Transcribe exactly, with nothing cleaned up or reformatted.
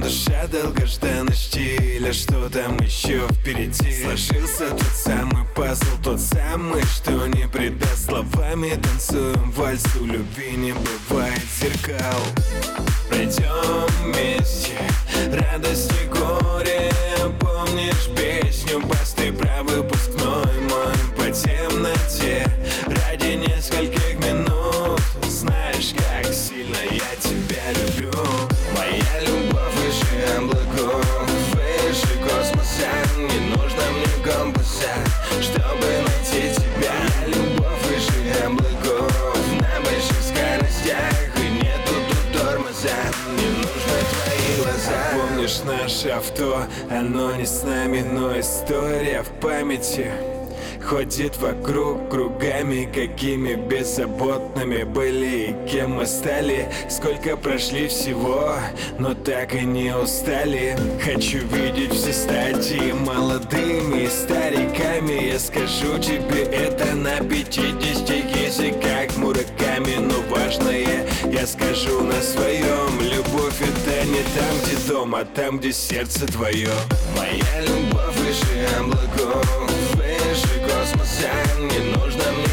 душа долгожданный стиль. А что там еще впереди? Сложился тот самый пазл, тот самый, что не предаст. Словами танцуем вальс, у любви не бывает зеркал. Пройдем вместе радость и горе. Помнишь песню Басты про выпускной мой? По темноте ради нескольких минут. Знаешь, как сильно я тебя люблю. Моя любовь выше облаков, выше космоса. Не нужно мне компаса, чтобы найти тебя. Моя любовь выше облаков, на больших скоростях, и нету тут тормоза. Не нужны твои глаза. Помнишь наше авто? Оно не с нами, но история в памяти ходит вокруг кругами. Какими беззаботными были и кем мы стали. Сколько прошли всего, но так и не устали. Хочу видеть все стадии молодыми и стариками. Я скажу тебе это на пятидесяти языках Мураками. Но важное я скажу на своем. Любовь это не там, где дом, а там, где сердце твое. Моя любовь выше облаков, выше космоса. Не нужно мне